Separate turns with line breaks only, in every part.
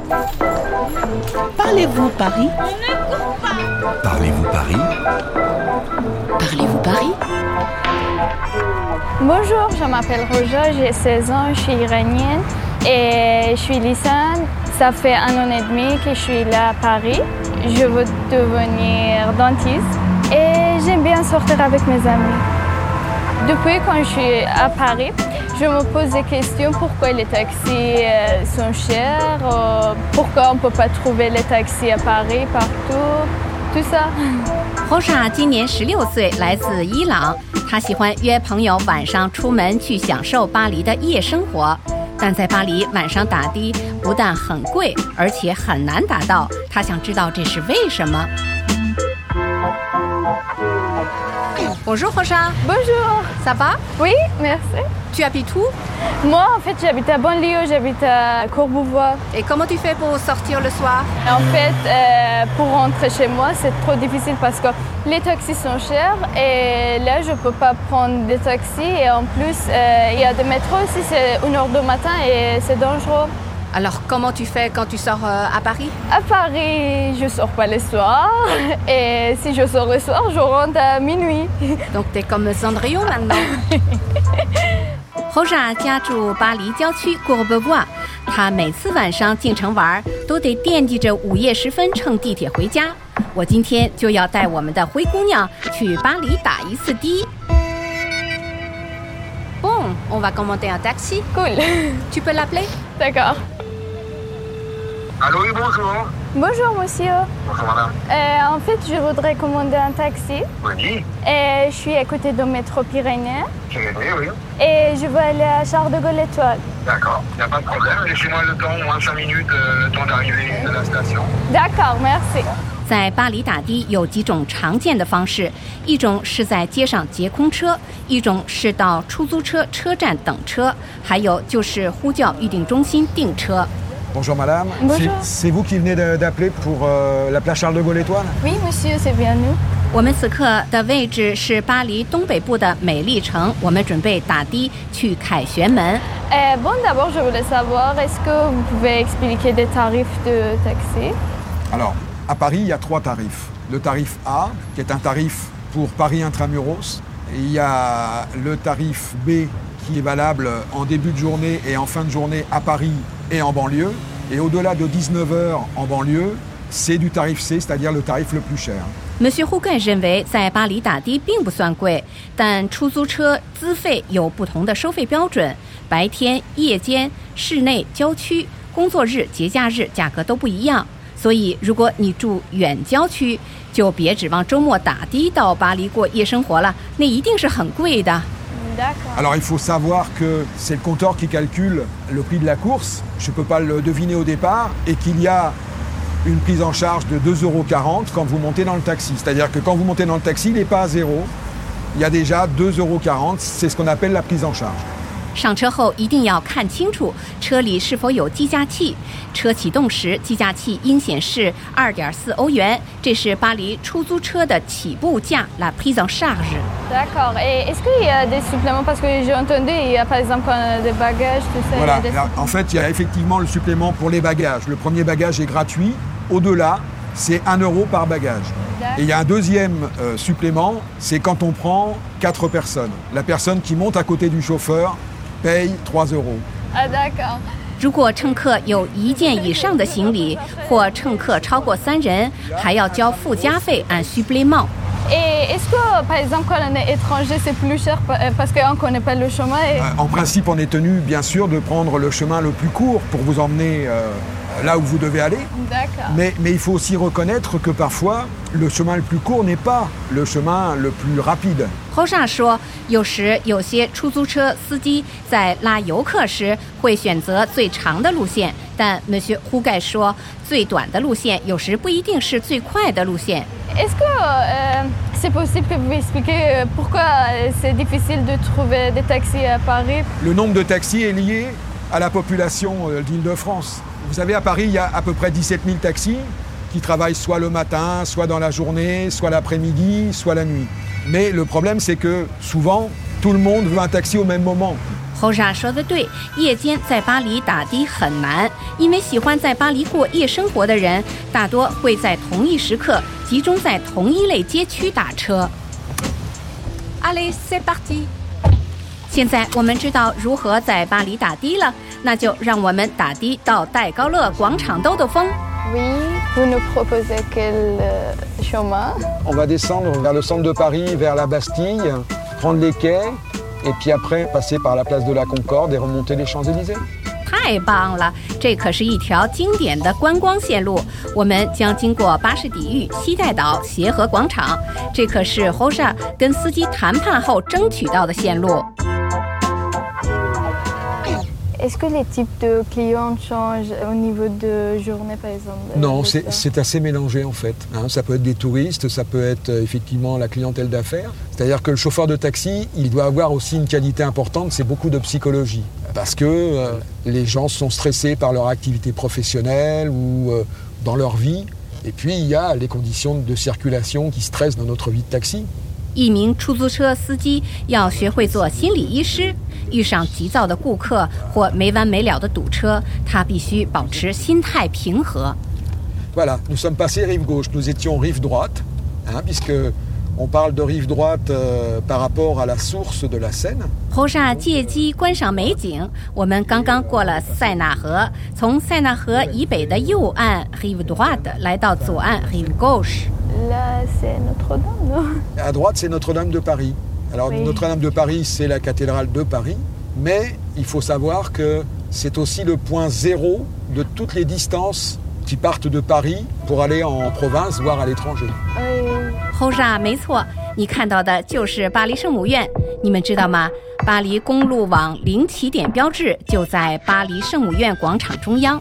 Parlez-vous Paris?
Parlez-vous Paris?
Parlez-vous Paris?
Bonjour, je m'appelle Roja, j'ai 16 ans, je suis iranienne et je suis lycéenne. Ça fait 1 an et demi que je suis là à Paris. Je veux devenir dentiste et j'aime bien sortir avec mes amis. Depuis quand je suis à Paris, je me pose des questions pourquoi les taxis sont chers, pourquoi on ne peut pas trouver les taxis à Paris partout, tout ça.
Roja 今年16岁，来自伊朗。她喜欢约朋友晚上出门去享受巴黎的夜生活，但在巴黎晚上打的不但很贵，而且很难打到。她想知道这是为什么。Bonjour Roja.
Bonjour.
Ça va?
Oui, merci.
Tu habites où?
Moi, en fait, j'habite à Banlieue, j'habite à Courbevoie.
Et comment tu fais pour sortir le soir?
En fait, pour rentrer chez moi, c'est trop difficile parce que les taxis sont chers et là, je ne peux pas prendre des taxis. Et en plus, il y a des métros aussi, c'est 1h du matin et c'est dangereux.
Alors, comment tu fais quand tu sors à Paris?
À Paris, je ne sors pas le soir. Et si je sors le soir, je rentre à minuit.
Donc, tu es comme Cendrillon maintenant. Roja 家住巴黎郊区 Courbevoie， 她每次晚上进城玩都得惦记着午夜时分乘地铁回家。我今天就要带我们的灰姑娘去巴黎打一次的。Bon, on va commander un taxi.
Cool.
Tu peux l'appeler?
D'accord.
Allô, oui, bonjour.
Bonjour, monsieur.
Bonjour, madame.
En fait, je voudrais commander un taxi.
Oui.
Et je suis à côté du métro Pyrénées.
Pyrénées, oui.
Et je veux aller à Charles de Gaulle Étoile.
D'accord, il n'y a pas de problème. Laissez-moi le temps, moins 5 minutes, le temps d'arriver à la station.
D'accord, merci.
在巴黎打的有几种常见的方式，一种是在街上截空车，一种是到出租车车站等车，还有就是呼叫预订中心订车。
Bonjour madame.
Bonjour.
C'est vous qui venez d'appeler pour la place Charles de Gaulle Étoile?
Oui, monsieur, c'est bien nous.
我们此刻的位置是巴黎东北部的美丽城，我们准备打的去凯旋门。
Bon, d'abord, je voulais savoir, est-ce que vous pouvez expliquer des tarifs de taxi?
Alors, à Paris, il y a 3 tarifs. Le tarif A, qui est un tarif pour Paris Intramuros. Et il y a le tarif B, qui est valable en début de journée et en fin de journée à Paris et en banlieue. Et au-delà de 19h en banlieue, c'est du tarif C, c'est-à-dire le tarif le plus cher.
Monsieur Huguet 认为，在巴黎打的并不算贵，但出租车资费有不同的收费标准，白天、夜间、室内、郊区、工作日、节假日价格都不一样。所以，如果你住远郊区，就别指望周末打的到巴黎过夜生活了，那一定是很贵的。
D'accord.
Alors il faut savoir que c'est le compteur qui calcule le prix de la course. Je ne peux pas le deviner au départ et qu'il y a une prise en charge de 2,40 € quand vous montez dans le taxi. C'est-à-dire que quand vous montez dans le taxi, il n'est pas à 0. Il y a déjà 2,40 €. C'est ce qu'on appelle la prise en charge.
上车后一定要看清楚车里是否有计价器，车启动时计价器应显示2.4欧元，这是巴黎出租车的起步价 la prise en charge。
D'accord. Et est-ce qu'il y a des suppléments? Parce que j'ai entendu, il y a par exemple quand on a des bagages, tout ça.
Voilà.
Il y a des...
Alors, en fait, il y a effectivement le supplément pour les bagages. Le premier bagage est gratuit. Au-delà, c'est 1 € par bagage. Et il y a un deuxième supplément, c'est quand on prend 4 personnes. La personne qui monte à côté du chauffeur paye 3 €.
Ah, d'accord.
如果乘客有1件以上的行李，或乘客超过3人，还要交附加费按 supplément。
Et est-ce que, par exemple, quand on est étranger, c'est plus cher parce qu'on ne connaît pas le chemin et...
En principe, on est tenu, bien sûr, de prendre le chemin le plus court pour vous emmener là où vous devez aller.
D'accord.
Mais il faut aussi reconnaître que parfois, le chemin le plus court n'est pas le chemin le plus rapide.
Roja 说，有时有些出租车司机在拉游客时会选择最长的路线，但 Monsieur Huguet 说，最短的路线有时不一定是最快的路线。
Est-ce que c'est possible que vous expliquiez pourquoi c'est difficile de trouver des taxis à Paris?
Le nombre de taxis est lié à la population d'Île-de-France. Vous savez, à Paris, il y a à peu près 17 000 taxis qui travaillent soit le matin, soit dans la journée, soit l'après-midi, soit la nuit. Mais le problème, c'est que souvent, tout le monde veut un taxi au même moment.
Hoja 说的对，夜间在巴黎打的很难，因为喜欢在巴黎过夜生活的人，大多会在同一时刻集中在同一类街区打车。Allez, c'est parti！ 现在我们知道如何在巴黎打的了，那就让我们打的到戴高乐广场兜兜风。
Oui, vous nous proposez quel chemin?
On va descendre vers le centre de Paris, vers la Bastille, prendre les quais, et puis après passer par la place de la Concorde et remonter les Champs-Élysées.
太棒了，这可是一条经典的观光线路。我们将经过巴士底狱、西带岛、协和广场，这可是 Hoja 跟司机谈判后争取到的线路。
Est-ce que les types de clients changent au niveau de journée, par exemple?
Non, c'est assez mélangé en fait. Ça peut être des touristes, ça peut être effectivement la clientèle d'affaires. C'est-à-dire que le chauffeur de taxi, il doit avoir aussi une qualité importante, c'est beaucoup de psychologie. Parce que les gens sont stressés par leur activité professionnelle ou dans leur vie. Et puis il y a les conditions de circulation qui stressent dans notre vie de taxi.
一名出租车司机要学会做心理医师，遇上急躁的顾客或没完没了的堵车，他必须保持心态平和。
Voilà, nous sommes passés rive gauche, nous étions rive droite, puisque on parle de rive droite par rapport à la source de la Seine.
Hoja 借机观赏美景，我们刚刚过了塞纳河，从塞纳河以北的右岸 rive droite 来到左岸 rive gauche。Là,
c'est Notre-Dame, non?
À droite, c'est Notre-Dame de Paris. Alors, oui. Notre-Dame de Paris, c'est la cathédrale de Paris, mais il faut savoir que c'est aussi le point zéro de toutes les distances qui partent de Paris pour aller en province, voire à l'étranger.
Hoja 没错，你看到的就是巴黎圣母院。你们知道吗？巴黎公路网零起点标志就在巴黎圣母院广场中央。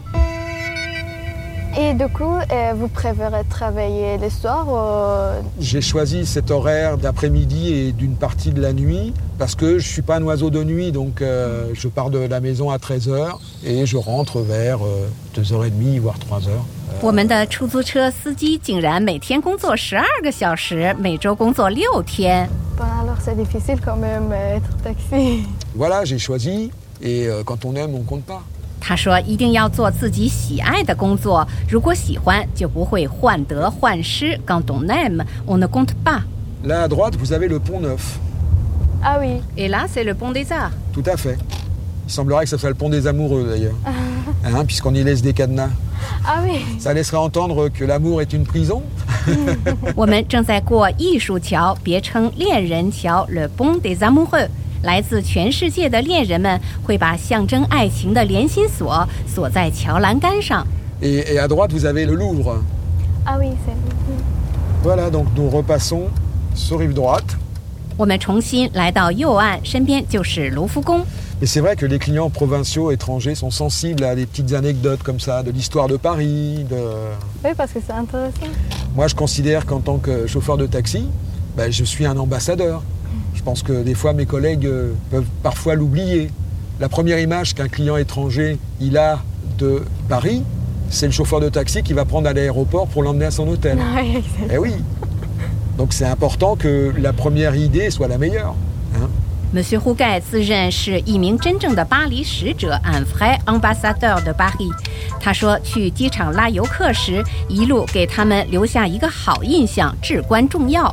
Et du coup, vous préférez travailler le soir ou...
J'ai choisi cet horaire d'après-midi et d'une partie de la nuit parce que je ne suis pas un oiseau de nuit, donc je pars de la maison à 13h et je rentre vers 2h30 voire 3h.
我们的出租车司机竟然每天工作12个小时，每周工作6天。
Alors c'est difficile quand même être taxi.
Voilà, j'ai choisi et quand on aime, on compte pas.
他说一定要做自己喜爱的工作，如果喜欢就不会患得患失。Quand on aime, on ne compte pas.
Là à droite, vous avez le pont Neuf.
Ah oui.
Et là, c'est le pont des Arts.
Tout à fait. Il semblerait que ce soit le pont des amoureux d'ailleurs, puisqu'on y laisse des cadenas.
Ah oui.
Ça laisserait entendre que l'amour est une prison.
我们正在过艺术桥，别称恋人桥 ，le pont des amoureux。来自全世界的恋人们会把象征爱情的连心锁锁在桥栏杆上。
Et à droite, vous avez le Louvre.
Ah oui, c'est le Louvre.
Voilà, donc nous repassons sur rive droite.
我们重新来到右岸，身边就是卢浮宫。
Et c'est vrai que les clients provinciaux étrangers sont sensibles à des petites anecdotes comme ça, de l'histoire de Paris.
Oui, parce que c'est intéressant.
Moi, je considère qu'en tant que chauffeur de taxi, je suis un ambassadeur. Je pense que des fois, mes collègues peuvent parfois l'oublier. La première image qu'un client étranger il a de Paris, c'est le chauffeur de taxi qui va prendre à l'aéroport pour l'emmener à son hôtel.
Oui,
eh oui. Donc c'est important que la première idée soit la meilleure.
Monsieur Rouget 自认是一名真正的巴黎使者 un vrai ambassadeur de Paris。他说，去机场拉游客时，一路给他们留下一个好印象至关重要。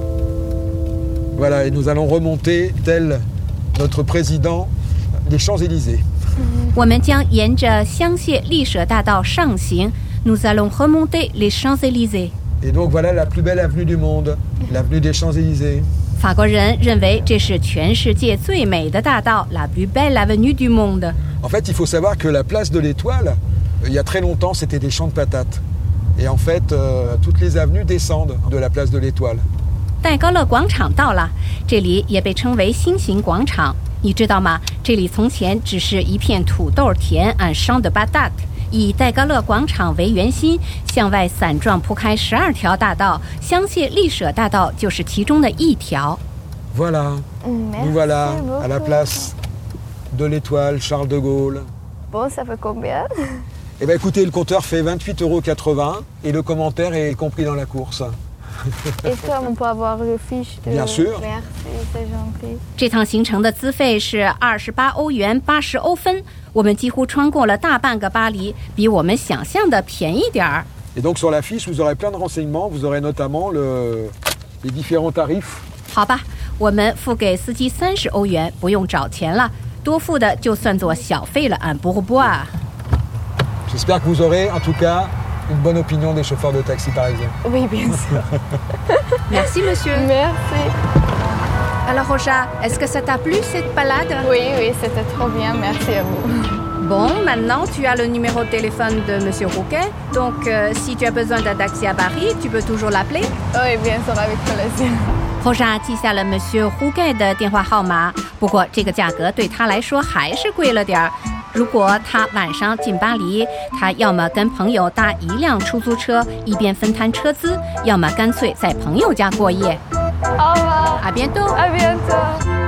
Voilà, et nous allons remonter, tel notre président, les Champs-Élysées.
我们将沿着香榭丽舍大道上行。Nous allons remonter les Champs-Élysées.
Et donc voilà la plus belle avenue du monde, l'avenue des Champs-Élysées.
法国人认为这是全世界最美的大道 la plus belle avenue du monde.
En fait, il faut savoir que la place de l'Étoile, il y a très longtemps, c'était des champs de patates. Et en fait, toutes les avenues descendent de la place de l'Étoile.
戴高乐广场到了，这里也被称为心形广场。你知道吗？这里从前只是一片土豆田 un champ de patates。以戴高乐广场为圆心，向外散状铺开12条大道，香榭丽舍大道就是其中的一条。
Voilà, nous voilà à la place de l'Étoile Charles de Gaulle.
Bon, ça fait combien?
Eh bien écoutez, le compteur fait 28,80 € et le commentaire est compris dans la course.
Est-ce qu'on peut avoir le fiche de...
Bien sûr.
Merci, c'est gentil.
这趟行程的资费是28欧元80欧分，我们几乎穿过了大半个巴黎，比我们想象的便宜点儿。
Et donc sur la fiche, vous aurez plein de renseignements. Vous aurez notamment les différents tarifs.
好吧，我们付给司机30欧元，不用找钱了，多付的就算作小费了。Un pourboire。
J'espère que vous aurez en tout cas une bonne opinion des chauffeurs de taxi parisiens.
Oui, bien sûr.
Merci, monsieur.
Merci.
Alors, Roja, est-ce que ça t'a plu cette balade?
Oui, c'était trop bien. Merci à vous.
Bon, maintenant, tu as le numéro de téléphone de monsieur Rouquet. Donc, si tu as besoin d'un taxi à Paris, tu peux toujours l'appeler.
Oui, bien sûr, avec plaisir.
Roja 记下了 monsieur Rouquet 的电话号码，不过这个价格对他来说还是贵了点儿。如果他晚上进巴黎，他要么跟朋友搭一辆出租车，一边分摊车资，要么干脆在朋友家过夜。
Au revoir.
À bientôt.
À bientôt.